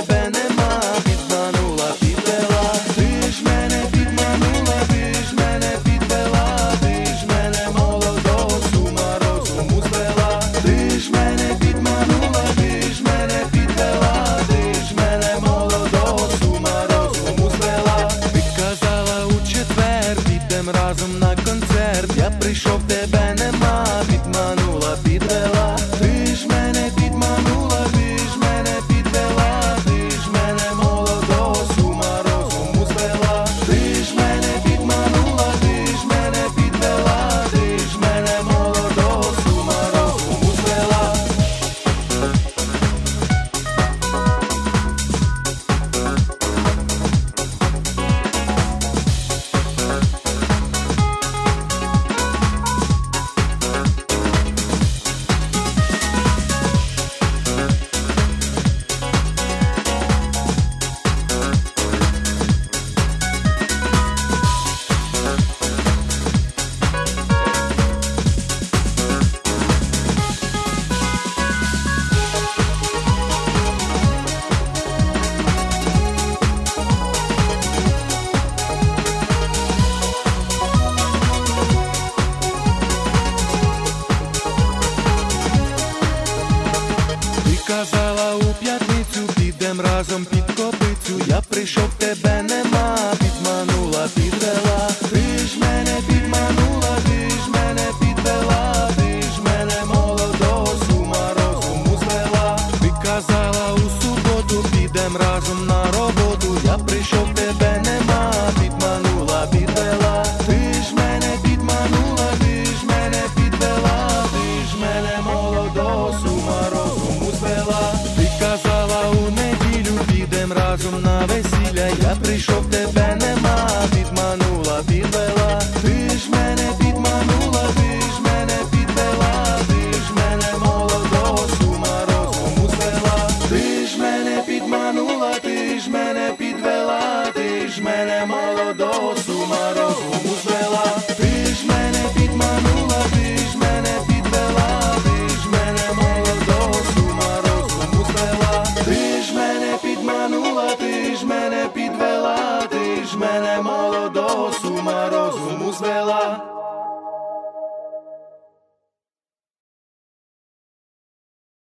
тебе нема, підманула, підвела. Ти ж мене підманула, ти ж мене підвела, ти ж мене молодого з ума розуму звела. Ти ж мене підманула, ти ж мене підвела, ти ж мене молодого з ума розуму звела. Ти казала у четвер, підем разом на концерт, я прийшов, тебе нема, підманула, підвела. Ти ж мене підманула, ти ж мене підвела, ти ж мене молодого з ума розуму звела. Ти ж мене підманула, ти ж мене підвела, ти ж мене молодого з ума розуму звела. Казала у п'ятницю, підем разом під копицю, я прийшов, тебе нема, підманула, підвела. Ти ж мене підманула, ти ж мене підвела, ти ж мене молодого з ума розуму звела. Ти казала у суботу, підем разом на роботу, я прийшов, тебе нема, підманула, підвела. Ти ж мене підманула, ти ж мене підвела, ти ж мене молодого з ума розуму звела. Ти казала у неділю, підем разом на весілля, я прийшов, тебе нема, підманула, підвела. Ти ж мене підманула, ти ж мене підвела, ти ж мене молодого з ума розуму звела. Ти ж мене підманула, ти ж мене підвела, ти ж мене молодого з ума розуму звела. Ти ж мене підманула, ти ж мене підвела, ти ж мене молодого з ума розуму звела. Ти ж мене підманула, ти ж мене підвела, ти ж мене молодого